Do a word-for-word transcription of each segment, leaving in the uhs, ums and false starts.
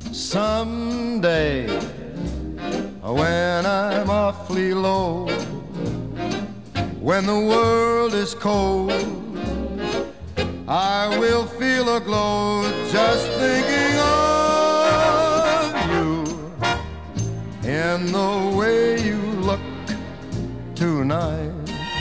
Someday, when I'm awfully low, when the world is cold, I will feel a glow just thinking of you in the way you look tonight.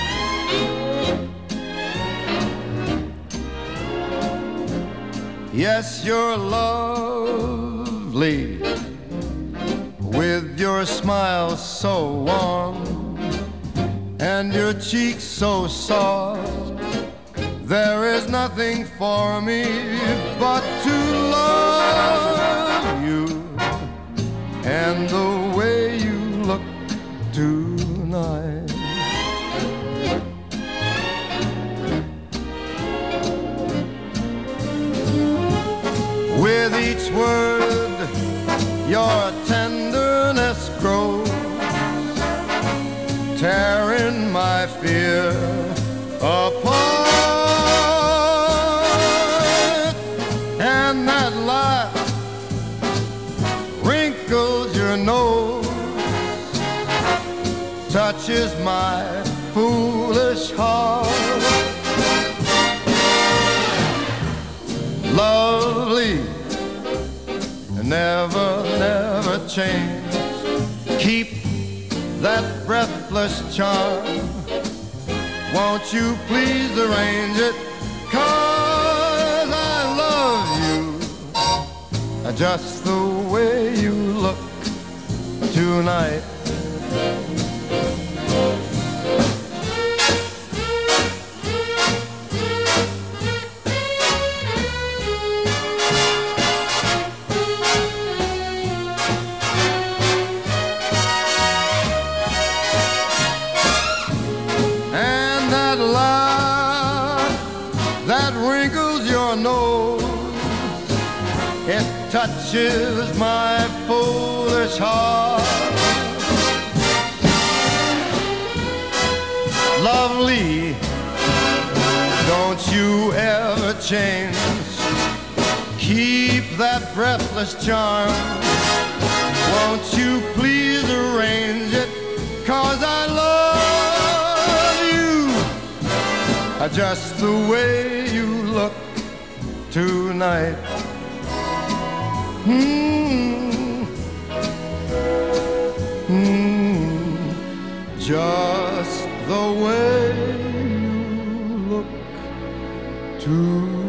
Yes, you're lovely, with your smile so warm and your cheeks so soft. There is nothing for me but to love you and the way you look tonight. With each word, your tenderness grows, tearing my fear apart. And that laugh wrinkles your nose, touches my foolish heart. Lovely, never, never change. Keep that breathless charm. Won't you please arrange it? 'Cause I love you just the way you look tonight. That wrinkles your nose, it touches my foolish heart. Lovely, don't you ever change. Keep that breathless charm. Won't you please arrange it? 'Cause I love you just the way you look tonight. Mm, mm, just the way you look tonight.